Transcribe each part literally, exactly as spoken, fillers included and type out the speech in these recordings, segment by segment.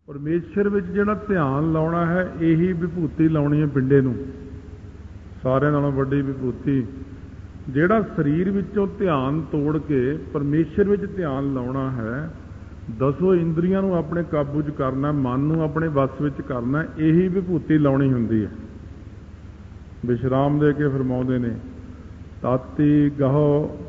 परमेश्वर विच जिहड़ा ध्यान लाउणा है यही विभूति लाउणी है पिंडे नूं। सारिਆਂ नालों वड्डी विभूति जिहड़ा शरीर विचों ध्यान तोड़ के परमेश्वर विच ध्यान लाउणा है, दसों इंद्रियां नूं अपने काबू च करना, मन नूं अपने वस विच करना, यही विभूति लाउणी हुंदी है। विश्राम दे के फरमाउंदे ने, ताती गहो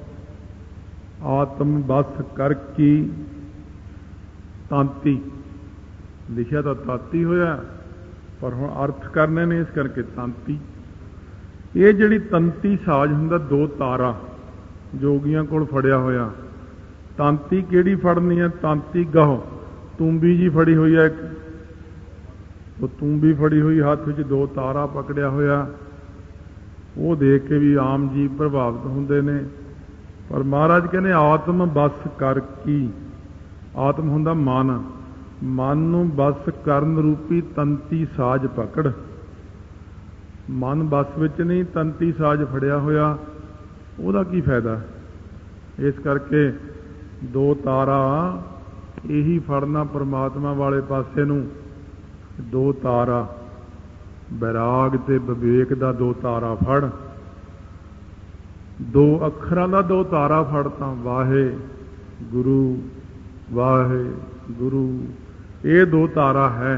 आत्म बस कर की तांती। लिखिया तो ताती होया, पर हुण अर्थ करने ने इस करके तांती। ये जिहड़ी तंती साज हुंदा, दो तारा जोगियां कोल फड़िया होया। तांती किहड़ी फड़नी है? तांती गहो, तूंबी जी फड़ी हुई है, वो तूंबी फड़ी हुई हाथ विच दो तारा पकड़िया होया। वो देख के भी आम जी प्रभावित होंदे ने, पर महाराज कहने आत्म बस कर की। आत्म हुंदा मन, मन नूं बस करन रूपी तंती साज पकड़। मन बस विच नहीं, तंती साज फड़िया होया, ਉਹਦਾ ਕੀ फायदा? इस करके दो तारा यही फड़ना परमात्मा वाले पासे नूं। दो तारा बैराग ते विवेक दा दो तारा फड़, दो अखरां दा दो तारा फड़ तां वाहे गुरु वाहे गुरु, ये दो तारा है।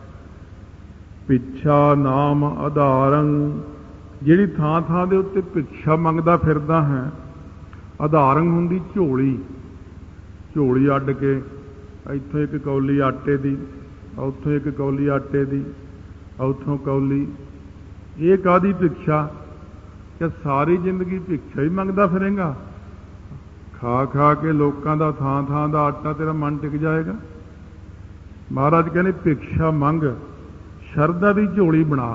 पिछा नाम आधारंग, जिहड़ी थां थां दे उत्ते भिक्षा मंगदा फिरदा है। आधारंग हुंदी झोली, झोली अड्ड के इत्थों एक कौली आटे दी, उत्थों एक कौली आटे दी, उत्थों कौली। ये काहदी भिक्षा? क्या सारी जिंदगी भिक्षा ही मंगदा फिरेंगा? खा खा के लोकां दा थां थां दा आटा तेरा मन टिक जाएगा? महाराज कहने भिक्षा मंग, शरदा दी झोली बना।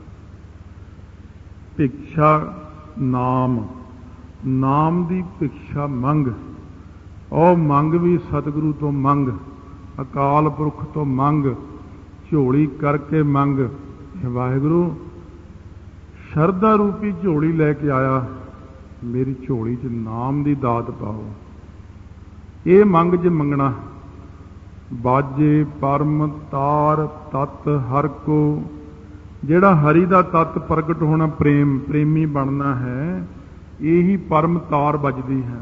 भिक्षा नाम, नाम दी भिक्षा मंग। और मंग भी सतगुरु तो मंग, अकाल पुरख तो मंग, झोली करके मंग। वाहिगुरु शरदा रूपी झोली लैके आया, मेरी झोली च नाम दी दात पाओ। ये मंग ज मंगना। बाजे परम तार तत् हर को, जिहड़ा हरि दा तत् प्रगट होना, प्रेम प्रेमी बनना है, यही परम तार बजदी है।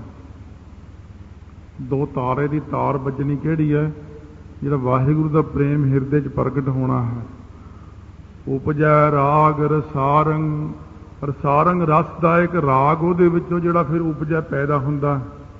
दो तारे दी तार बजनी किहड़ी है? जिहड़ा वाहिगुरु दा प्रेम हिरदे च प्रगट होना है। उपजै राग रसारंग, रसारंग रसदायक राग उहदे विचों जिहड़ा फिर उपजै पैदा हुंदा।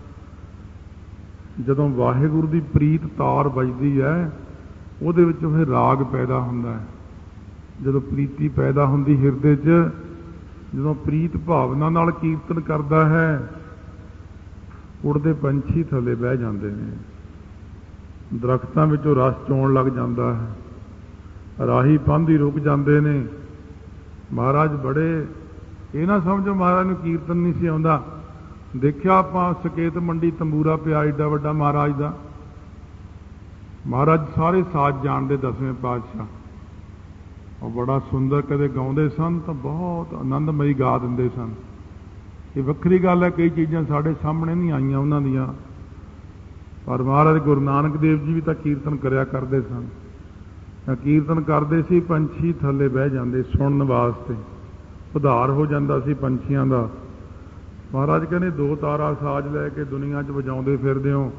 जदों वाहिगुरु दी प्रीत तार बजदी है, उहदे विचों फिर राग पैदा हुंदा है। जदों प्रीति पैदा हुंदी हिरदे च, जदों प्रीत भावना नाल कीर्तन करदा है, उड़दे पंछी थले बह जांदे ने, दरख्तां विचों रस चोण लग जांदा है, राही पांधी रुक जांदे ने। महाराज बड़े ये ना समझो महाराज नूं कीर्तन नहीं सी आउंदा। देखिया आपां सकेत मंडी तंबूरा पिया एडा वड्डा महाराज दा। महाराज सारे साज जाणदे दसवें पातशाह, और बड़ा सुंदर कदे गाउंदे सन तो बहुत आनंदमई गा दिंदे सन। ये वक्री गल है, कई चीज़ां साढ़े सामने नहीं आईयां उन्हां दियां, पर महाराज गुरु नानक देव जी भी तो कीर्तन करया करदे सन। कीर्तन करदे सी, पंछी थले बह जांदे सुणन वास्ते, उधार हो जांदा सी पंछियां दा। महाराज कहने दो तारा साज लैके दुनिया च वजाउंदे फिरदे हो,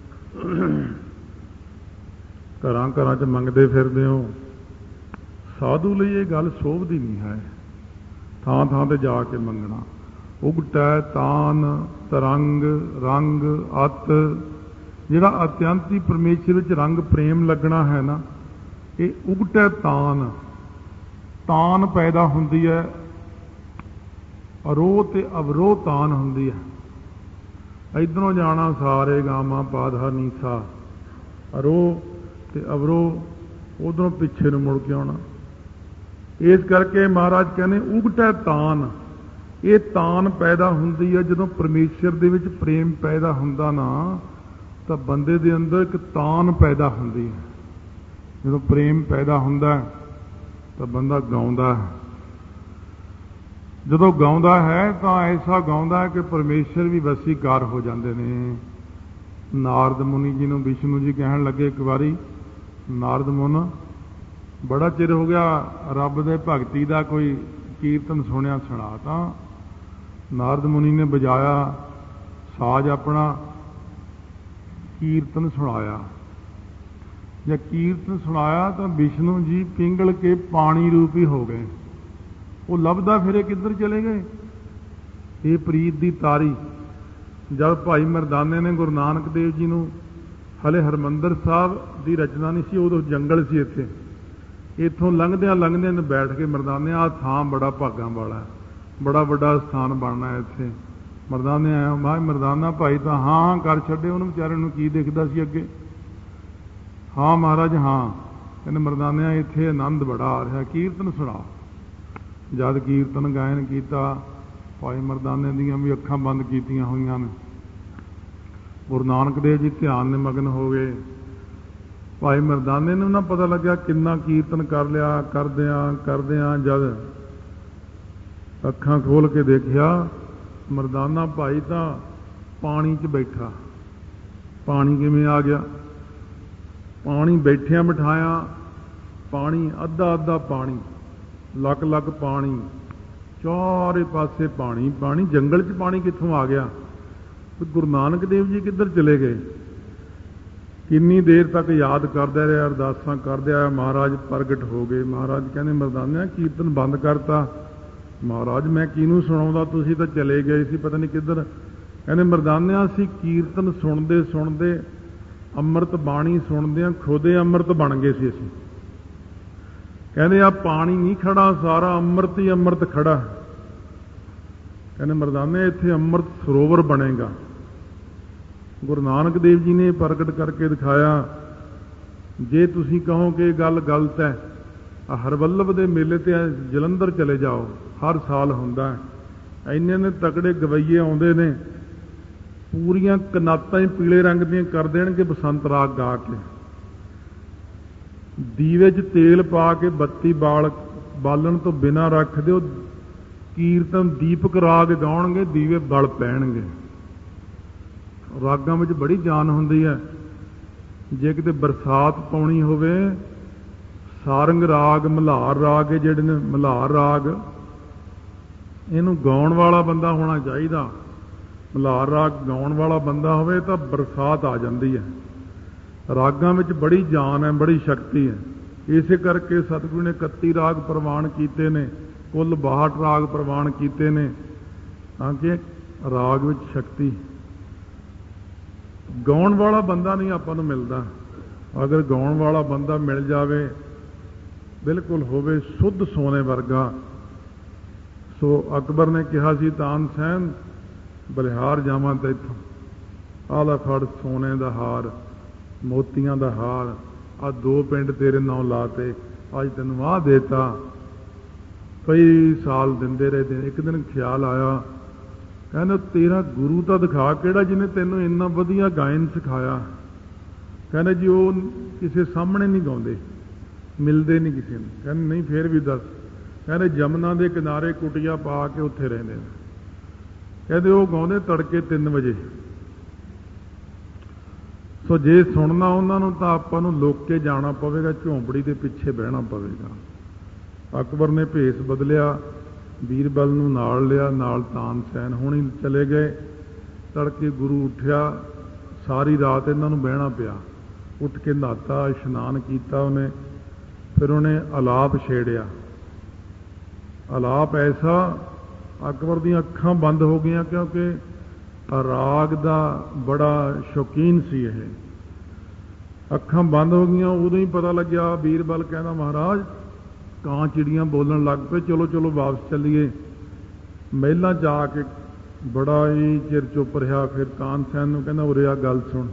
घरां घरां च मंगदे फिरदे हो। साधु ਲਈ ਇਹ ਗੱਲ ਸੋਭਦੀ नहीं है ਥਾਂ ਥਾਂ ਤੇ ਜਾ ਕੇ ਮੰਗਣਾ। ਉਗਟੈ ਤਾਨ ਤਰੰਗ रंग अत, ਜਿਹੜਾ अत्यंत ही परमेश्वर ਵਿੱਚ रंग प्रेम लगना है ना, ये उगटै तान, तान पैदा ਹੁੰਦੀ है। अरोह ते अवरोह तान ਹੁੰਦੀ है। इधरों जाना सारे गामा पाधा नीसा, अरोह ते अवरोह उधरों पिछे ਨੂੰ ਮੁੜ के आना। इस करके महाराज कहने उगटै तान, ये तान पैदा हुंदी है जदों परमेश्वर दे विच प्रेम पैदा हुंदा ना, तो बंदे दे अंदर एक तान पैदा हुंदी है। जदों प्रेम पैदा हुंदा तो बंदा गाउंदा है। जदों गाउंदा है तो ऐसा गाउंदा है कि परमेश्वर भी वसीकार हो जाते हैं। नारद मुनि जी नूं विष्णु जी कहण लगे एक बारी ਨਾਰਦ ਮੁਨ ਬੜਾ ਚਿਰ ਹੋ ਗਿਆ ਰੱਬ ਦੇ ਭਗਤੀ ਦਾ ਕੋਈ ਕੀਰਤਨ ਸੁਣਿਆ ਸੁਣਾ। ਤਾਂ ਨਾਰਦ ਮੁਨੀ ਨੇ ਵਜਾਇਆ ਸਾਜ਼ ਆਪਣਾ, ਕੀਰਤਨ ਸੁਣਾਇਆ। ਜਦ ਕੀਰਤਨ ਸੁਣਾਇਆ ਤਾਂ ਵਿਸ਼ਨੂੰ ਜੀ ਪਿੰਗਲ ਕੇ ਪਾਣੀ ਰੂਪੀ ਹੋ ਗਏ। ਉਹ ਲੱਭਦਾ ਫਿਰੇ ਕਿੱਧਰ ਚਲੇ ਗਏ। ਇਹ ਪ੍ਰੀਤ ਦੀ ਤਾਰੀ। ਜਦ ਭਾਈ ਮਰਦਾਨੇ ਨੇ ਗੁਰੂ ਨਾਨਕ ਦੇਵ ਜੀ ਨੂੰ, ਹਲੇ ਹਰਿਮੰਦਰ ਸਾਹਿਬ ਦੀ ਰਚਨਾ ਨਹੀਂ ਸੀ, ਉਦੋਂ ਜੰਗਲ ਸੀ ਇੱਥੇ, ਇੱਥੋਂ ਲੰਘਦਿਆਂ ਲੰਘਦਿਆਂ ਨੇ ਬੈਠ ਕੇ ਮਰਦਾਨੇ ਆਹ ਥਾਂ ਬੜਾ ਭਾਗਾਂ ਵਾਲਾ, ਬੜਾ ਵੱਡਾ ਸਥਾਨ ਬਣਨਾ ਇੱਥੇ। ਮਰਦਾਨੇ ਆਇਆ, ਮੈਂ ਮਰਦਾਨਾ ਭਾਈ ਤਾਂ ਹਾਂ ਹਾਂ ਕਰ ਛੱਡੇ, ਉਹਨੂੰ ਵਿਚਾਰੇ ਨੂੰ ਕੀ ਦਿਖਦਾ ਸੀ ਅੱਗੇ। ਹਾਂ ਮਹਾਰਾਜ ਹਾਂ। ਕਹਿੰਦੇ ਮਰਦਾਨਿਆਂ ਇੱਥੇ ਆਨੰਦ ਬੜਾ ਆ ਰਿਹਾ, ਕੀਰਤਨ ਸੁਣਾ। ਜਦ ਕੀਰਤਨ ਗਾਇਨ ਕੀਤਾ, ਭਾਈ ਮਰਦਾਨੇ ਦੀਆਂ ਵੀ ਅੱਖਾਂ ਬੰਦ ਕੀਤੀਆਂ ਹੋਈਆਂ ਨੇ। ਗੁਰੂ ਨਾਨਕ ਦੇਵ ਜੀ ਧਿਆਨ ਨਿਮਗਨ ਹੋ ਗਏ। ਭਾਈ ਮਰਦਾਨੇ ਨੂੰ ਨਾ ਪਤਾ ਲੱਗਿਆ ਕਿੰਨਾ ਕੀਰਤਨ ਕਰ ਲਿਆ। ਕਰਦਿਆਂ ਕਰਦਿਆਂ ਜਦ ਅੱਖਾਂ ਖੋਲ੍ਹ ਕੇ ਦੇਖਿਆ, ਮਰਦਾਨਾ ਭਾਈ ਤਾਂ ਪਾਣੀ 'ਚ ਬੈਠਾ। ਪਾਣੀ ਕਿਵੇਂ ਆ ਗਿਆ? ਪਾਣੀ ਬੈਠਿਆਂ ਬਿਠਾਇਆ, ਪਾਣੀ ਅੱਧਾ ਅੱਧਾ ਪਾਣੀ, ਲੱਕ ਲੱਕ ਪਾਣੀ, ਚਾਰੇ ਪਾਸੇ ਪਾਣੀ ਪਾਣੀ। ਜੰਗਲ 'ਚ ਪਾਣੀ ਕਿੱਥੋਂ ਆ ਗਿਆ? ਗੁਰੂ ਨਾਨਕ ਦੇਵ ਜੀ ਕਿੱਧਰ ਚਲੇ ਗਏ? ਕਿੰਨੀ ਦੇਰ ਤੱਕ ਯਾਦ ਕਰਦਾ ਰਿਹਾ, ਅਰਦਾਸਾਂ ਕਰਦੇ ਆਇਆ। ਮਹਾਰਾਜ ਪ੍ਰਗਟ ਹੋ ਗਏ। ਮਹਾਰਾਜ ਕਹਿੰਦੇ ਮਰਦਾਨਿਆਂ ਕੀਰਤਨ ਬੰਦ ਕਰਤਾ। ਮਹਾਰਾਜ ਮੈਂ ਕਿਹਨੂੰ ਸੁਣਾਉਂਦਾ, ਤੁਸੀਂ ਤਾਂ ਚਲੇ ਗਏ ਸੀ ਪਤਾ ਨਹੀਂ ਕਿੱਧਰ। ਕਹਿੰਦੇ ਮਰਦਾਨਿਆਂ ਅਸੀਂ ਕੀਰਤਨ ਸੁਣਦੇ ਸੁਣਦੇ, ਅੰਮ੍ਰਿਤ ਬਾਣੀ ਸੁਣਦਿਆਂ ਖੁਦੇ ਅੰਮ੍ਰਿਤ ਬਣ ਗਏ ਸੀ ਅਸੀਂ। ਕਹਿੰਦੇ ਆ ਪਾਣੀ ਨਹੀਂ ਖੜਾ, ਸਾਰਾ ਅੰਮ੍ਰਿਤ ਹੀ ਅੰਮ੍ਰਿਤ ਖੜਾ। ਕਹਿੰਦੇ ਮਰਦਾਨੇ ਇੱਥੇ ਅੰਮ੍ਰਿਤ ਸਰੋਵਰ ਬਣੇਗਾ। ਗੁਰੂ ਨਾਨਕ ਦੇਵ ਜੀ ਨੇ ਪ੍ਰਗਟ ਕਰਕੇ ਦਿਖਾਇਆ। ਜੇ ਤੁਸੀਂ ਕਹੋ ਕਿ ਇਹ ਗੱਲ ਗਲਤ ਹੈ, ਹਰਵੱਲਭ ਦੇ ਮੇਲੇ ਤੇ ਜਲੰਧਰ ਚਲੇ ਜਾਓ, ਹਰ ਸਾਲ ਹੁੰਦਾ। ਇੰਨੇ ਨੇ ਤਕੜੇ ਗਵਈਏ ਆਉਂਦੇ ਨੇ, ਪੂਰੀਆਂ ਕਨਾਤਾਂ ਹੀ ਪੀਲੇ ਰੰਗ ਦੀਆਂ ਕਰ ਦੇਣਗੇ ਬਸੰਤ ਰਾਗ ਗਾ ਕੇ। ਦੀਵੇ 'ਚ ਤੇਲ ਪਾ ਕੇ ਬੱਤੀ ਬਾਲ ਬਾਲਣ ਤੋਂ ਬਿਨਾਂ ਰੱਖ ਦਿਓ, ਕੀਰਤਨ ਦੀਪਕ ਰਾਗ ਗਾਉਣਗੇ, ਦੀਵੇ ਬਲ ਪੈਣਗੇ। ਰਾਗਾਂ ਵਿੱਚ ਬੜੀ ਜਾਨ ਹੁੰਦੀ ਹੈ। ਜੇ ਕਿਤੇ ਬਰਸਾਤ ਪਾਉਣੀ ਹੋਵੇ, ਸਾਰੰਗ ਰਾਗ, ਮਲ੍ਹਾਰ ਰਾਗ, ਇਹ ਜਿਹੜੇ ਨੇ ਮਲ੍ਹਾਰ ਰਾਗ, ਇਹਨੂੰ ਗਾਉਣ ਵਾਲਾ ਬੰਦਾ ਹੋਣਾ ਚਾਹੀਦਾ। ਮਲ੍ਹਾਰ ਰਾਗ ਗਾਉਣ ਵਾਲਾ ਬੰਦਾ ਹੋਵੇ ਤਾਂ ਬਰਸਾਤ ਆ ਜਾਂਦੀ ਹੈ। ਰਾਗਾਂ ਵਿੱਚ ਬੜੀ ਜਾਨ ਹੈ, ਬੜੀ ਸ਼ਕਤੀ ਹੈ। ਇਸੇ ਕਰਕੇ ਸਤਿਗੁਰੂ ਨੇ ਇਕੱਤੀ ਰਾਗ ਪ੍ਰਵਾਨ ਕੀਤੇ ਨੇ, ਕੁੱਲ ਬਾਹਠ ਰਾਗ ਪ੍ਰਵਾਨ ਕੀਤੇ ਨੇ, ਤਾਂ ਕਿ ਰਾਗ ਵਿੱਚ ਸ਼ਕਤੀ। ਗਾਉਣ ਵਾਲਾ ਬੰਦਾ ਨਹੀਂ ਆਪਾਂ ਨੂੰ ਮਿਲਦਾ। ਅਗਰ ਗਾਉਣ ਵਾਲਾ ਬੰਦਾ ਮਿਲ ਜਾਵੇ, ਬਿਲਕੁਲ ਹੋਵੇ ਸ਼ੁੱਧ ਸੋਨੇ ਵਰਗਾ। ਸੋ ਅਕਬਰ ਨੇ ਕਿਹਾ ਸੀ ਤਾਨਸੈਨ ਬਲਿਹਾਰ ਜਾਵਾਂ ਤਾਂ ਇੱਥੋਂ ਆਹ ਲੈ ਫੜ ਸੋਨੇ ਦਾ ਹਾਰ, ਮੋਤੀਆਂ ਦਾ ਹਾਰ, ਆਹ ਦੋ ਪਿੰਡ ਤੇਰੇ ਨਾਂ ਲਾਤੇ, ਅੱਜ ਤੈਨੂੰ ਆਹ ਦੇਤਾ। ਕਈ ਸਾਲ ਦਿੰਦੇ ਰਹੇ। ਇੱਕ ਦਿਨ ਖਿਆਲ ਆਇਆ, ਕਹਿੰਦਾ ਤੇਰਾ ਗੁਰੂ ਤਾਂ ਦਿਖਾ ਕਿਹੜਾ ਜਿਹਨੇ ਤੈਨੂੰ ਇੰਨਾ ਵਧੀਆ ਗਾਇਨ ਸਿਖਾਇਆ। ਕਹਿੰਦਾ ਜੀ ਉਹ ਕਿਸੇ ਸਾਹਮਣੇ ਨਹੀਂ ਗਾਉਂਦੇ, ਮਿਲਦੇ ਨਹੀਂ ਕਿਸੇ ਨੂੰ। ਕਹਿੰਦੇ ਨਹੀਂ ਫਿਰ ਵੀ ਦੱਸ। ਕਹਿੰਦੇ ਜਮਨਾ ਦੇ ਕਿਨਾਰੇ ਕੁਟੀਆਂ ਪਾ ਕੇ ਉੱਥੇ ਰਹਿੰਦੇ ਨੇ। ਕਹਿੰਦੇ ਉਹ ਗਾਉਂਦੇ ਤੜਕੇ ਤਿੰਨ ਵਜੇ। ਸੋ ਜੇ ਸੁਣਨਾ ਉਹਨਾਂ ਨੂੰ ਤਾਂ ਆਪਾਂ ਨੂੰ ਲੁੱਕ ਕੇ ਜਾਣਾ ਪਵੇਗਾ, ਝੌਂਪੜੀ ਦੇ ਪਿੱਛੇ ਬਹਿਣਾ ਪਵੇਗਾ। ਅਕਬਰ ਨੇ ਭੇਸ ਬਦਲਿਆ, ਬੀਰਬਲ ਨੂੰ ਨਾਲ ਲਿਆ, ਨਾਲ ਤਾਨਸੈਨ ਹੁਣੀ ਚਲੇ ਗਏ। ਤੜਕੇ ਗੁਰੂ ਉੱਠਿਆ, ਸਾਰੀ ਰਾਤ ਇਹਨਾਂ ਨੂੰ ਬਹਿਣਾ ਪਿਆ। ਉੱਠ ਕੇ ਨਹਾਤਾ, ਇਸ਼ਨਾਨ ਕੀਤਾ ਉਹਨੇ, ਫਿਰ ਉਹਨੇ ਅਲਾਪ ਛੇੜਿਆ। ਅਲਾਪ ਐਸਾ, ਅਕਬਰ ਦੀਆਂ ਅੱਖਾਂ ਬੰਦ ਹੋ ਗਈਆਂ, ਕਿਉਂਕਿ ਰਾਗ ਦਾ ਬੜਾ ਸ਼ੌਕੀਨ ਸੀ ਇਹ। ਅੱਖਾਂ ਬੰਦ ਹੋ ਗਈਆਂ। ਉਦੋਂ ਹੀ ਪਤਾ ਲੱਗਿਆ, ਬੀਰਬਲ ਕਹਿੰਦਾ ਮਹਾਰਾਜ ਕਾਂ ਚਿੜੀਆਂ ਬੋਲਣ ਲੱਗ ਪਏ, ਚਲੋ ਚਲੋ ਵਾਪਸ ਚੱਲੀਏ। ਮਹਿਲਾਂ ਜਾ ਕੇ ਬੜਾ ਹੀ ਚਿਰ ਚੁੱਪ ਰਿਹਾ। ਫਿਰ ਤਾਨਸੈਨ ਨੂੰ ਕਹਿੰਦਾ ਉਰੇ ਆ ਗੱਲ ਸੁਣ,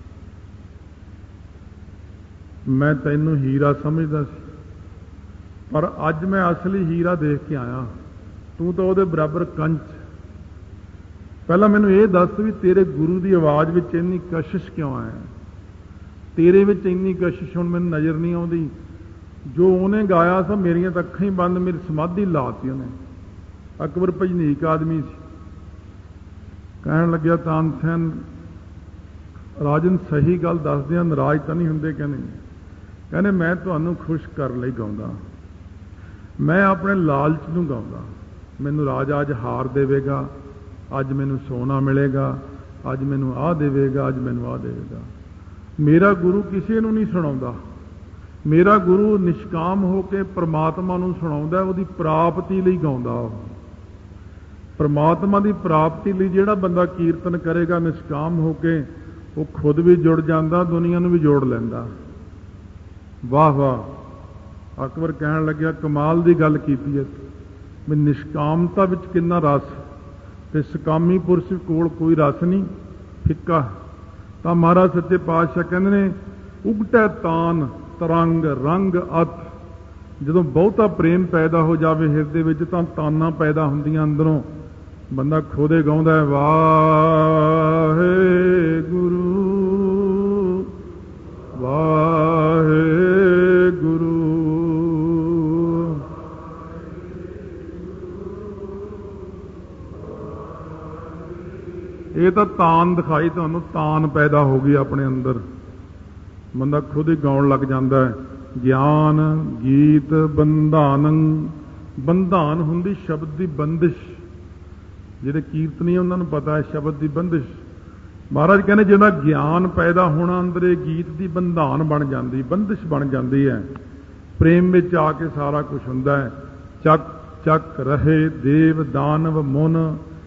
ਮੈਂ ਤੈਨੂੰ ਹੀਰਾ ਸਮਝਦਾ ਸੀ, ਪਰ ਅੱਜ ਮੈਂ ਅਸਲੀ ਹੀਰਾ ਦੇਖ ਕੇ ਆਇਆ। ਤੂੰ ਤਾਂ ਉਹਦੇ ਬਰਾਬਰ ਕੰਚ। ਪਹਿਲਾਂ ਮੈਨੂੰ ਇਹ ਦੱਸ ਵੀ ਤੇਰੇ ਗੁਰੂ ਦੀ ਆਵਾਜ਼ ਵਿੱਚ ਇੰਨੀ ਕਸ਼ਿਸ਼ ਕਿਉਂ ਹੈ? ਤੇਰੇ ਵਿੱਚ ਇੰਨੀ ਕਸ਼ਿਸ਼ ਹੁਣ ਮੈਨੂੰ ਨਜ਼ਰ ਨਹੀਂ ਆਉਂਦੀ। ਜੋ ਉਹਨੇ ਗਾਇਆ ਸੀ, ਮੇਰੀਆਂ ਤਾਂ ਅੱਖਾਂ ਹੀ ਬੰਦ, ਮੇਰੀ ਸਮਾਧੀ ਲਾਤੀ ਉਹਨੇ। ਅਕਬਰ ਭਜਨੀਕ ਆਦਮੀ ਸੀ। ਕਹਿਣ ਲੱਗਿਆ ਤਾਨਸੈਨ ਰਾਜਨ ਸਹੀ ਗੱਲ ਦੱਸਦਿਆਂ ਨਾਰਾਜ਼ ਤਾਂ ਨਹੀਂ ਹੁੰਦੇ? ਕਹਿੰਦੇ ਕਹਿੰਦੇ ਮੈਂ ਤੁਹਾਨੂੰ ਖੁਸ਼ ਕਰਨ ਲਈ ਗਾਉਂਦਾ, ਮੈਂ ਆਪਣੇ ਲਾਲਚ ਨੂੰ ਗਾਉਂਦਾ। ਮੈਨੂੰ ਰਾਜਾ ਅੱਜ ਹਾਰ ਦੇਵੇਗਾ, ਅੱਜ ਮੈਨੂੰ ਸੋਨਾ ਮਿਲੇਗਾ, ਅੱਜ ਮੈਨੂੰ ਆਹ ਦੇਵੇਗਾ, ਅੱਜ ਮੈਨੂੰ ਆਹ ਦੇਵੇਗਾ। ਮੇਰਾ ਗੁਰੂ ਕਿਸੇ ਨੂੰ ਨਹੀਂ ਸੁਣਾਉਂਦਾ। ਮੇਰਾ ਗੁਰੂ ਨਿਸ਼ਕਾਮ ਹੋ ਕੇ ਪ੍ਰਮਾਤਮਾ ਨੂੰ ਸੁਣਾਉਂਦਾ, ਉਹਦੀ ਪ੍ਰਾਪਤੀ ਲਈ ਗਾਉਂਦਾ। ਉਹ ਪ੍ਰਮਾਤਮਾ ਦੀ ਪ੍ਰਾਪਤੀ ਲਈ ਜਿਹੜਾ ਬੰਦਾ ਕੀਰਤਨ ਕਰੇਗਾ ਨਿਸ਼ਕਾਮ ਹੋ ਕੇ, ਉਹ ਖੁਦ ਵੀ ਜੁੜ ਜਾਂਦਾ, ਦੁਨੀਆ ਨੂੰ ਵੀ ਜੋੜ ਲੈਂਦਾ। ਵਾਹ ਵਾਹ। ਅਕਬਰ ਕਹਿਣ ਲੱਗਿਆ ਕਮਾਲ ਦੀ ਗੱਲ ਕੀਤੀ ਹੈ ਵੀ ਨਿਸ਼ਕਾਮਤਾ ਵਿੱਚ ਕਿੰਨਾ ਰਸ, ਤੇ ਸਕਾਮੀ ਪੁਰਸ਼ ਕੋਲ ਕੋਈ ਰਸ ਨਹੀਂ, ਫਿੱਕਾ। ਤਾਂ ਮਹਾਰਾਜ ਸੱਚੇ ਪਾਤਸ਼ਾਹ ਕਹਿੰਦੇ ਨੇ ਉਗਟੈ ਤਾਨ ਤਰੰਗ ਰੰਗ ਅਤ। ਜਦੋਂ ਬਹੁਤਾ ਪ੍ਰੇਮ ਪੈਦਾ ਹੋ ਜਾਵੇ ਹਿਰਦੇ ਵਿੱਚ ਤਾਂ ਤਾਨਾਂ ਪੈਦਾ ਹੁੰਦੀਆਂ ਅੰਦਰੋਂ। ਬੰਦਾ ਖੋਦੇ ਗਾਉਂਦਾ ਵਾਹਿਗੁਰੂ ਵਾਹਿਗੁਰੂ। ਇਹ ਤਾਂ ਤਾਨ ਦਿਖਾਈ ਤੁਹਾਨੂੰ, ਤਾਨ ਪੈਦਾ ਹੋ ਗਈ ਆਪਣੇ ਅੰਦਰ, ਬੰਦਾ ਖੁਦ ਹੀ ਗਾਉਣ ਲੱਗ ਜਾਂਦਾ ਹੈ। ਗਿਆਨ ਗੀਤ ਬੰਧਾਨੰ। ਬੰਧਾਨ ਹੁੰਦੀ ਸ਼ਬਦ ਦੀ ਬੰਦਿਸ਼। ਜਿਹੜੇ ਕੀਰਤਨੀ ਉਹਨਾਂ ਨੂੰ ਪਤਾ ਹੈ ਸ਼ਬਦ ਦੀ ਬੰਦਿਸ਼। ਮਹਾਰਾਜ ਕਹਿੰਦੇ ਜਿਹੜਾ ਗਿਆਨ ਪੈਦਾ ਹੋਣਾ ਅੰਦਰ, ਇਹ ਗੀਤ ਦੀ ਬੰਧਾਨ ਬਣ ਜਾਂਦੀ, ਬੰਦਿਸ਼ ਬਣ ਜਾਂਦੀ ਹੈ। ਪ੍ਰੇਮ ਵਿੱਚ ਆ ਕੇ ਸਾਰਾ ਕੁਝ ਹੁੰਦਾ ਹੈ। ਚੱਕ ਚੱਕ ਰਹੇ ਦੇਵ ਦਾਨਵ ਮੁਨ।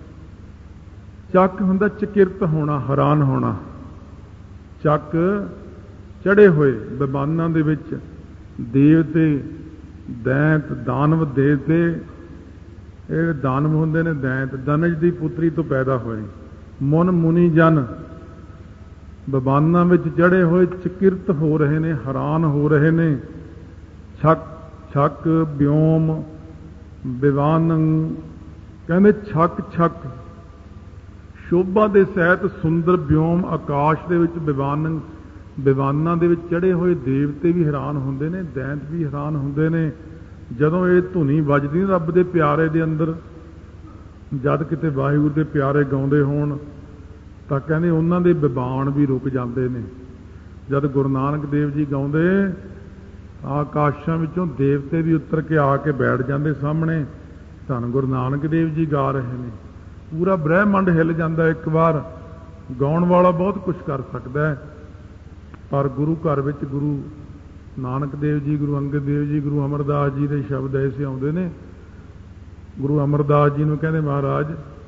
ਚੱਕ ਹੁੰਦਾ ਚਕਿਰਤ ਹੋਣਾ, ਹੈਰਾਨ ਹੋਣਾ। ਚੱਕ ਚੜੇ ਹੋਏ ਬਿਮਾਨਾਂ ਦੇ ਵਿੱਚ ਦੇਵਤੇ, ਦੈਂਤ, ਦਾਨਵ ਦੇਵਤੇ। ਇਹ ਦਾਨਵ ਹੁੰਦੇ ਨੇ ਦੈਂਤ, ਦਨਜ ਦੀ ਪੁੱਤਰੀ ਤੋਂ ਪੈਦਾ ਹੋਏ। ਮੁਨ ਮੁਨੀ ਜਨ ਬਿਮਾਨਾਂ ਵਿੱਚ ਚੜੇ ਹੋਏ ਚਕਿਰਤ ਹੋ ਰਹੇ ਨੇ, ਹੈਰਾਨ ਹੋ ਰਹੇ ਨੇ। ਛਕ ਛਕ ਵਿਓਮ ਵਿਵਾਨੰ। ਕਹਿੰਦੇ ਛਕ ਛਕ ਸ਼ੋਭਾ ਦੇ ਸਹਿਤ ਸੁੰਦਰ ਵਿਓਮ ਆਕਾਸ਼ ਦੇ ਵਿੱਚ ਵਿਵਾਨੰ। ਵਿਵਾਨਾਂ ਦੇ ਵਿੱਚ ਚੜੇ ਹੋਏ ਦੇਵਤੇ ਵੀ ਹੈਰਾਨ ਹੁੰਦੇ ਨੇ, ਦੈਂਤ ਵੀ ਹੈਰਾਨ ਹੁੰਦੇ ਨੇ। ਜਦੋਂ ਇਹ ਧੁਨੀ ਵੱਜਦੀ ਰੱਬ ਦੇ ਪਿਆਰੇ ਦੇ ਅੰਦਰ, ਜਦ ਕਿਤੇ ਵਾਹਿਗੁਰੂ ਦੇ ਪਿਆਰੇ ਗਾਉਂਦੇ ਹੋਣ ਤਾਂ ਕਹਿੰਦੇ ਉਹਨਾਂ ਦੇ ਵਿਵਾਨ ਵੀ ਰੁਕ ਜਾਂਦੇ ਨੇ। ਜਦ ਗੁਰੂ ਨਾਨਕ ਦੇਵ ਜੀ ਗਾਉਂਦੇ, ਆਕਾਸ਼ਾਂ ਵਿੱਚੋਂ ਦੇਵਤੇ ਵੀ ਉੱਤਰ ਕੇ ਆ ਕੇ ਬੈਠ ਜਾਂਦੇ ਸਾਹਮਣੇ। ਧੰਨ ਗੁਰੂ ਨਾਨਕ ਦੇਵ ਜੀ ਗਾ ਰਹੇ ਨੇ, ਪੂਰਾ ਬ੍ਰਹਿਮੰਡ ਹਿੱਲ ਜਾਂਦਾ ਇੱਕ ਵਾਰ। ਗਾਉਣ ਵਾਲਾ ਬਹੁਤ ਕੁਝ ਕਰ ਸਕਦਾ ਹੈ, ਪਰ ਗੁਰੂ ਘਰ ਵਿੱਚ ਗੁਰੂ ਨਾਨਕ ਦੇਵ ਜੀ, ਗੁਰੂ ਅੰਗਦ ਦੇਵ ਜੀ, ਗੁਰੂ ਅਮਰਦਾਸ ਜੀ ਦੇ ਸ਼ਬਦ ਐਸੇ ਆਉਂਦੇ ਨੇ। ਗੁਰੂ ਅਮਰਦਾਸ ਜੀ ਨੂੰ ਕਹਿੰਦੇ ਮਹਾਰਾਜ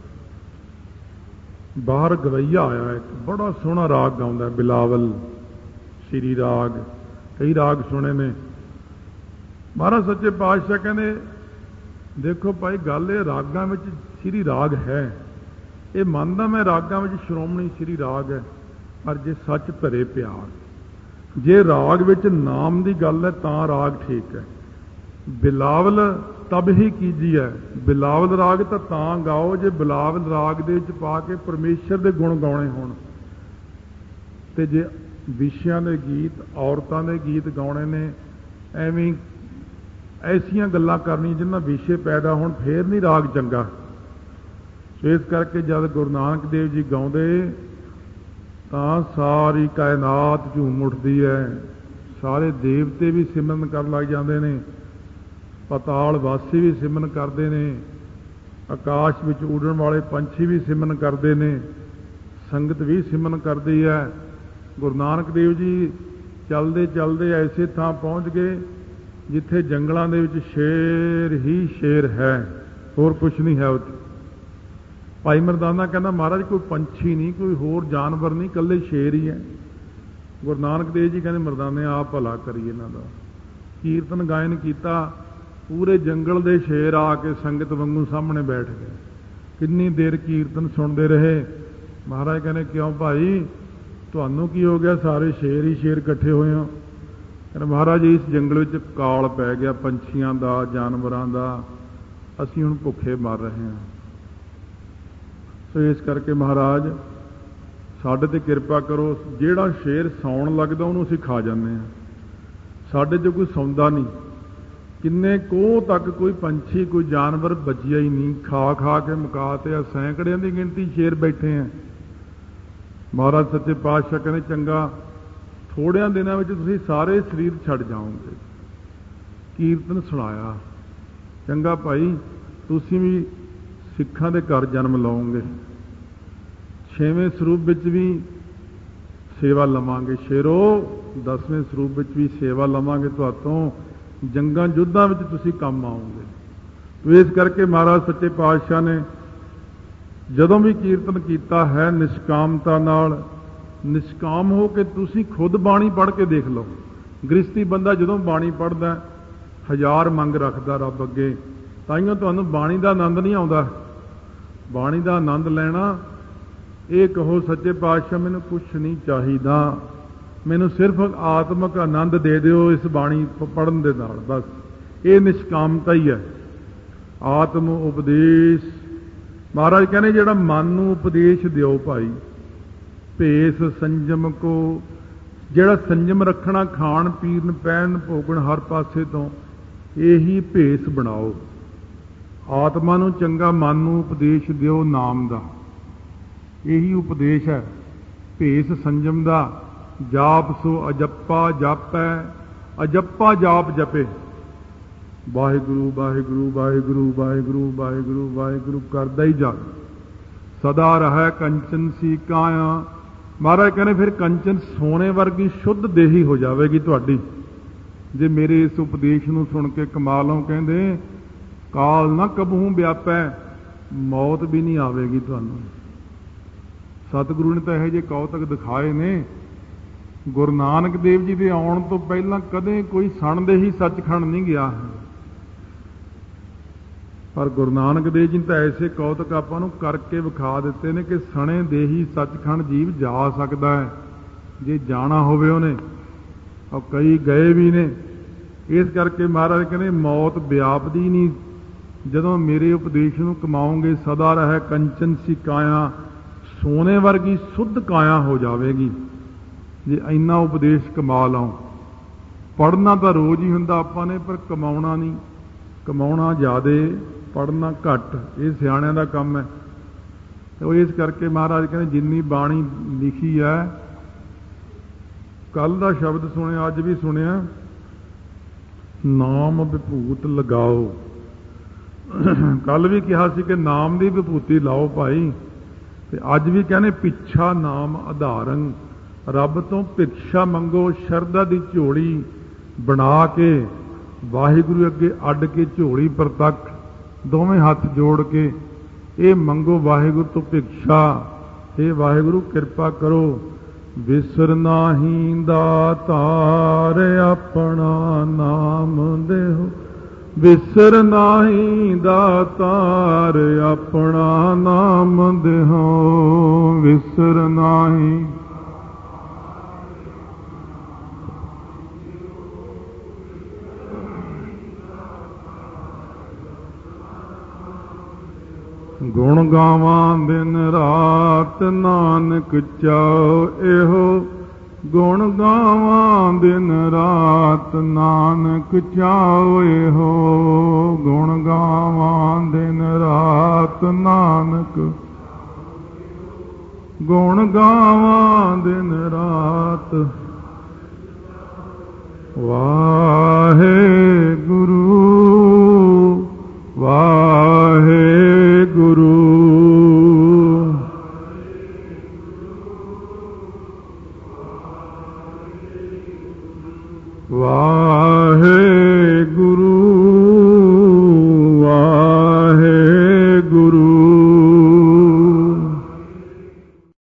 ਬਾਹਰ ਗਵਈਆ ਆਇਆ ਇੱਕ, ਬੜਾ ਸੋਹਣਾ ਰਾਗ ਗਾਉਂਦਾ, ਬਿਲਾਵਲ, ਸ਼੍ਰੀ ਰਾਗ, ਕਈ ਰਾਗ ਸੁਣੇ ਨੇ। ਮਹਾਰਾਜ ਸੱਚੇ ਪਾਤਸ਼ਾਹ ਕਹਿੰਦੇ ਦੇਖੋ ਭਾਈ ਗੱਲ ਇਹ ਰਾਗਾਂ ਵਿੱਚ ਸ਼੍ਰੀ ਰਾਗ ਹੈ, ਇਹ ਮੰਨਦਾ ਮੈਂ ਰਾਗਾਂ ਵਿੱਚ ਸ਼੍ਰੋਮਣੀ ਸ਼੍ਰੀ ਰਾਗ ਹੈ, ਪਰ ਜੇ ਸੱਚ ਭਰੇ ਪਿਆਰ, ਜੇ ਰਾਗ ਵਿੱਚ ਨਾਮ ਦੀ ਗੱਲ ਹੈ ਤਾਂ ਰਾਗ ਠੀਕ ਹੈ। ਬਿਲਾਵਲ ਤਬ ਹੀ ਕੀਜੀ ਹੈ। ਬਿਲਾਵਲ ਰਾਗ ਤਾਂ ਤਾਂ ਗਾਓ ਜੇ ਬਿਲਾਵਲ ਰਾਗ ਦੇ ਵਿੱਚ ਪਾ ਕੇ ਪਰਮੇਸ਼ਰ ਦੇ ਗੁਣ ਗਾਉਣੇ ਹੋਣ। ਤੇ ਜੇ ਵਿਸ਼ਿਆਂ ਦੇ ਗੀਤ, ਔਰਤਾਂ ਦੇ ਗੀਤ ਗਾਉਣੇ ਨੇ, ਐਵੇਂ ਐਸੀਆਂ ਗੱਲਾਂ ਕਰਨੀਆਂ ਜਿਨ੍ਹਾਂ ਵਿਸ਼ੇ ਪੈਦਾ ਹੋਣ, ਫੇਰ ਨਹੀਂ ਰਾਗ ਚੰਗਾ। ਇਸ ਕਰਕੇ ਜਦ ਗੁਰੂ ਨਾਨਕ ਦੇਵ ਜੀ ਗਾਉਂਦੇ ਤਾਂ ਸਾਰੀ ਕਾਇਨਾਤ ਝੂਮ ਉੱਠਦੀ ਹੈ। ਸਾਰੇ ਦੇਵਤੇ ਵੀ ਸਿਮਰਨ ਕਰਨ ਲੱਗ ਜਾਂਦੇ ਨੇ, ਪਤਾਲ ਵਾਸੀ ਵੀ ਸਿਮਰਨ ਕਰਦੇ ਨੇ, ਆਕਾਸ਼ ਵਿੱਚ ਉੱਡਣ ਵਾਲੇ ਪੰਛੀ ਵੀ ਸਿਮਰਨ ਕਰਦੇ ਨੇ, ਸੰਗਤ ਵੀ ਸਿਮਰਨ ਕਰਦੀ ਹੈ। ਗੁਰੂ ਨਾਨਕ ਦੇਵ ਜੀ ਚੱਲਦੇ ਚੱਲਦੇ ਐਸੇ ਥਾਂ ਪਹੁੰਚ ਗਏ ਜਿੱਥੇ ਜੰਗਲਾਂ ਦੇ ਵਿੱਚ ਸ਼ੇਰ ਹੀ ਸ਼ੇਰ ਹੈ, ਹੋਰ ਕੁਛ ਨਹੀਂ ਹੈ ਉੱਥੇ। ਭਾਈ ਮਰਦਾਨਾ ਕਹਿੰਦਾ ਮਹਾਰਾਜ ਕੋਈ ਪੰਛੀ ਨਹੀਂ, ਕੋਈ ਹੋਰ ਜਾਨਵਰ ਨਹੀਂ, ਇਕੱਲੇ ਸ਼ੇਰ ਹੀ ਹੈ। ਗੁਰੂ ਨਾਨਕ ਦੇਵ ਜੀ ਕਹਿੰਦੇ ਮਰਦਾਨੇ ਆਪ ਭਲਾ ਕਰੀ ਇਹਨਾਂ ਦਾ। ਕੀਰਤਨ ਗਾਇਨ ਕੀਤਾ, ਪੂਰੇ ਜੰਗਲ ਦੇ ਸ਼ੇਰ ਆ ਕੇ ਸੰਗਤ ਵਾਂਗੂ ਸਾਹਮਣੇ ਬੈਠ ਗਏ। ਕਿੰਨੀ ਦੇਰ ਕੀਰਤਨ ਸੁਣਦੇ ਰਹੇ। ਮਹਾਰਾਜ ਕਹਿੰਦੇ ਕਿਉਂ ਭਾਈ, ਤੁਹਾਨੂੰ ਕੀ ਹੋ ਗਿਆ, ਸਾਰੇ ਸ਼ੇਰ ਹੀ ਸ਼ੇਰ ਇਕੱਠੇ ਹੋਏ ਹੋ? ਕਹਿੰਦੇ ਮਹਾਰਾਜ ਇਸ ਜੰਗਲ ਵਿੱਚ ਕਾਲ ਪੈ ਗਿਆ ਪੰਛੀਆਂ ਦਾ, ਜਾਨਵਰਾਂ ਦਾ, ਅਸੀਂ ਹੁਣ ਭੁੱਖੇ ਮਰ ਰਹੇ ਹਾਂ। ਸੋ ਇਸ ਕਰਕੇ ਮਹਾਰਾਜ ਸਾਡੇ ਤੇ ਕਿਰਪਾ ਕਰੋ। ਜਿਹੜਾ ਸ਼ੇਰ ਸੌਣ ਲੱਗਦਾ ਉਹਨੂੰ ਅਸੀਂ ਖਾ ਜਾਂਦੇ ਹਾਂ, ਸਾਡੇ 'ਚ ਕੋਈ ਸੌਂਦਾ ਨਹੀਂ। ਕਿੰਨੇ ਕੋਹ ਤੱਕ ਕੋਈ ਪੰਛੀ, ਕੋਈ ਜਾਨਵਰ ਬਚਿਆ ਹੀ ਨਹੀਂ, ਖਾ ਖਾ ਕੇ ਮੁਕਾ ਤੇ ਆ। ਸੈਂਕੜਿਆਂ ਦੀ ਗਿਣਤੀ ਸ਼ੇਰ ਬੈਠੇ ਆ। ਮਹਾਰਾਜ ਸੱਚੇ ਪਾਤਸ਼ਾਹ ਕਹਿੰਦੇ ਚੰਗਾ ਥੋੜਿਆਂ ਦਿਨਾਂ ਵਿੱਚ ਤੁਸੀਂ ਸਾਰੇ ਸਰੀਰ ਛੱਡ ਜਾਓਗੇ। ਕੀਰਤਨ ਸੁਣਾਇਆ, ਚੰਗਾ ਭਾਈ ਤੁਸੀਂ ਵੀ ਸਿੱਖਾਂ ਦੇ ਘਰ ਜਨਮ ਲਓਗੇ, ਛੇਵੇਂ ਸਰੂਪ ਵਿੱਚ ਵੀ ਸੇਵਾ ਲਵਾਂਗੇ, ਸ਼ੇਰੋ ਦਸਵੇਂ ਸਰੂਪ ਵਿੱਚ ਵੀ ਸੇਵਾ ਲਵਾਂਗੇ ਤੁਹਾਤੋਂ, ਜੰਗਾਂ ਯੁੱਧਾਂ ਵਿੱਚ ਤੁਸੀਂ ਕੰਮ ਆਓਗੇ। ਤੋ ਇਸ ਕਰਕੇ ਮਹਾਰਾਜ ਸੱਚੇ ਪਾਤਸ਼ਾਹ ਨੇ ਜਦੋਂ ਵੀ ਕੀਰਤਨ ਕੀਤਾ ਹੈ ਨਿਸ਼ਕਾਮਤਾ ਨਾਲ, ਨਿਸ਼ਕਾਮ ਹੋ ਕੇ ਤੁਸੀਂ ਖੁਦ ਬਾਣੀ ਪੜ੍ਹ ਕੇ ਦੇਖ ਲਓ। ਗ੍ਰਸਤੀ ਬੰਦਾ ਜਦੋਂ ਬਾਣੀ ਪੜ੍ਹਦਾ ਹਜ਼ਾਰ ਮੰਗ ਰੱਖਦਾ ਰੱਬ ਅੱਗੇ, ਤਾਈਓ ਤੁਹਾਨੂੰ ਬਾਣੀ ਦਾ ਆਨੰਦ ਨਹੀਂ ਆਉਂਦਾ। ਬਾਣੀ ਦਾ ਆਨੰਦ ਲੈਣਾ, ਇਹ ਕਹੋ ਸੱਚੇ ਪਾਤਸ਼ਾਹ ਮੈਨੂੰ ਕੁਛ ਨਹੀਂ ਚਾਹੀਦਾ, ਮੈਨੂੰ ਸਿਰਫ ਆਤਮਿਕ ਆਨੰਦ ਦੇ ਦਿਓ ਇਸ ਬਾਣੀ ਪੜ੍ਹਨ ਦੇ ਨਾਲ, ਬਸ ਇਹ ਨਿਸ਼ਕਾਮਤਾ ਹੀ ਹੈ। ਆਤਮ ਉਪਦੇਸ਼ ਮਹਾਰਾਜ ਕਹਿੰਦੇ ਜਿਹੜਾ ਮਨ ਨੂੰ ਉਪਦੇਸ਼ ਦਿਓ ਭਾਈ, ਭੇਸ ਸੰਜਮ ਕੋ, ਜਿਹੜਾ ਸੰਜਮ ਰੱਖਣਾ ਖਾਣ ਪੀਣ ਪਹਿਨ ਭੋਗਣ ਹਰ ਪਾਸੇ ਤੋਂ, ਇਹੀ ਭੇਸ ਬਣਾਓ। ਆਤਮਾ ਨੂੰ ਚੰਗਾ ਮਨ ਨੂੰ ਉਪਦੇਸ਼ ਦਿਓ ਨਾਮ ਦਾ, ਇਹੀ ਉਪਦੇਸ਼ ਹੈ। ਭੇਸ ਸੰਜਮ ਦਾ, ਜਾਪ ਸੋ ਅਜੱਪਾ ਜਾਪੈ, ਅਜੱਪਾ ਜਾਪ ਜਪੇ, ਵਾਹਿਗੁਰੂ ਵਾਹਿਗੁਰੂ ਵਾਹਿਗੁਰੂ ਵਾਹਿਗੁਰੂ ਵਾਹਿਗੁਰੂ ਵਾਹਿਗੁਰੂ ਕਰਦਾ ਹੀ ਜਾ, ਸਦਾ ਰਹਿ ਕੰਚਨ ਸੀ ਕਾਇਆ। ਮਹਾਰਾਜ ਕਹਿੰਦੇ ਫਿਰ ਕੰਚਨ ਸੋਨੇ ਵਰਗੀ ਸ਼ੁੱਧ ਦੇਹੀ ਹੋ ਜਾਵੇਗੀ ਤੁਹਾਡੀ, ਜੇ ਮੇਰੇ ਇਸ ਉਪਦੇਸ਼ ਨੂੰ ਸੁਣ ਕੇ ਕਮਾ ਲਓ। ਕਹਿੰਦੇ ਕਾਲ ਨਾ ਕਬਹੂ ਵਿਆਪੈ, ਮੌਤ ਵੀ ਨਹੀਂ ਆਵੇਗੀ ਤੁਹਾਨੂੰ। ਸਤਿਗੁਰੂ ਨੇ ਤਾਂ ਇਹੋ ਜਿਹੇ ਕੌਤਕ ਦਿਖਾਏ ਨੇ। ਗੁਰੂ ਨਾਨਕ ਦੇਵ ਜੀ ਦੇ ਆਉਣ ਤੋਂ ਪਹਿਲਾਂ ਕਦੇ ਕੋਈ ਸਣ ਦੇ ਹੀ ਸੱਚਖੰਡ ਨਹੀਂ ਗਿਆ, ਪਰ ਗੁਰੂ ਨਾਨਕ ਦੇਵ ਜੀ ਨੇ ਤਾਂ ਐਸੇ ਕੌਤਕ ਆਪਾਂ ਨੂੰ ਕਰਕੇ ਵਿਖਾ ਦਿੱਤੇ ਨੇ ਕਿ ਸਣੇ ਦੇ ਹੀ ਸੱਚਖੰਡ ਜੀਵ ਜਾ ਸਕਦਾ ਹੈ ਜੇ ਜਾਣਾ ਹੋਵੇ ਉਹਨੇ, ਔਰ ਕਈ ਗਏ ਵੀ ਨੇ। ਇਸ ਕਰਕੇ ਮਹਾਰਾਜ ਕਹਿੰਦੇ ਮੌਤ ਵਿਆਪਦੀ ਨਹੀਂ, ਜਦੋਂ ਮੇਰੇ ਉਪਦੇਸ਼ ਨੂੰ ਕਮਾਓਗੇ ਸਦਾ ਰਹਿ ਕੰਚਨ ਸੀ ਕਾਇਆ, ਸੋਨੇ ਵਰਗੀ ਸੁੱਧ ਕਾਇਆ ਹੋ ਜਾਵੇਗੀ ਜੇ ਇੰਨਾ ਉਪਦੇਸ਼ ਕਮਾ ਲਓ। ਪੜ੍ਹਨਾ ਤਾਂ ਰੋਜ਼ ਹੀ ਹੁੰਦਾ ਆਪਾਂ ਨੇ, ਪਰ ਕਮਾਉਣਾ ਨਹੀਂ, ਕਮਾਉਣਾ ਜ਼ਿਆਦੇ ਪੜ੍ਹਨਾ ਘੱਟ, ਇਹ ਸਿਆਣਿਆਂ ਦਾ ਕੰਮ ਹੈ। ਉਹ ਇਸ ਕਰਕੇ ਮਹਾਰਾਜ ਕਹਿੰਦੇ ਜਿੰਨੀ ਬਾਣੀ ਲਿਖੀ ਹੈ, ਕੱਲ ਦਾ ਸ਼ਬਦ ਸੁਣਿਆ ਅੱਜ ਵੀ ਸੁਣਿਆ, ਨਾਮ ਵਿਭੂਤ ਲਗਾਓ। ਕੱਲ ਵੀ ਕਿਹਾ ਸੀ ਕਿ ਨਾਮ ਦੀ ਵਿਭੂਤੀ ਲਾਓ ਭਾਈ, ਤੇ ਅੱਜ ਵੀ ਕਹਿੰਦੇ ਪਿੱਛਾ ਨਾਮ ਆਧਾਰੰ, ਰੱਬ ਤੋਂ ਭਿਕਸ਼ਾ ਮੰਗੋ, ਸ਼ਰਧਾ ਦੀ ਝੋਲੀ ਬਣਾ ਕੇ ਵਾਹਿਗੁਰੂ ਅੱਗੇ ਅੱਡ ਕੇ ਝੋਲੀ ਪ੍ਰਤੱਖ ਦੋਵੇਂ ਹੱਥ ਜੋੜ ਕੇ ਇਹ ਮੰਗੋ ਵਾਹਿਗੁਰੂ ਤੋਂ ਭਿਕਸ਼ਾ, ਇਹ ਵਾਹਿਗੁਰੂ ਕਿਰਪਾ ਕਰੋ, ਵਿਸਰ ਨਾਹੀ ਦਾਤਾਰ ਆਪਣਾ ਨਾਮ ਦੇਹੋ, ਵਿਸਰ ਨਾਹੀ ਦਾਤਾਰ ਆਪਣਾ ਨਾਮ ਦੇਹੋ, ਵਿਸਰ ਨਾਹੀ। ਗੁਣ ਗਾਵਾਂ ਦਿਨ ਰਾਤ ਨਾਨਕ ਚਾਉ ਇਹੋ, ਗੁਣ ਗਾਵਾਂ ਦਿਨ ਰਾਤ ਨਾਨਕ ਚਾਉ ਇਹੋ, ਗੁਣ ਗਾਵਾਂ ਦਿਨ ਰਾਤ ਨਾਨਕ, ਗੁਣ ਗਾਵਾਂ ਦਿਨ ਰਾਤ। ਵਾਹ